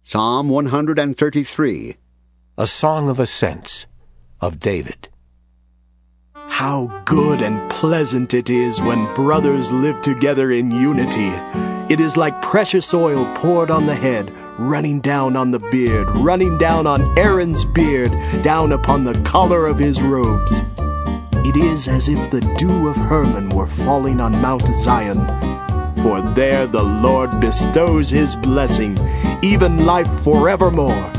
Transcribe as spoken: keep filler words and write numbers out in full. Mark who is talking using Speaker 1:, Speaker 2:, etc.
Speaker 1: Psalm one thirty-three.
Speaker 2: A Song of Ascents of David.
Speaker 3: How good and pleasant it is when brothers live together in unity. It is like precious oil poured on the head, running down on the beard, running down on Aaron's beard, down upon the collar of his robes. It is as if the dew of Hermon were falling on Mount Zion. For there the Lord bestows his blessing, even life forevermore.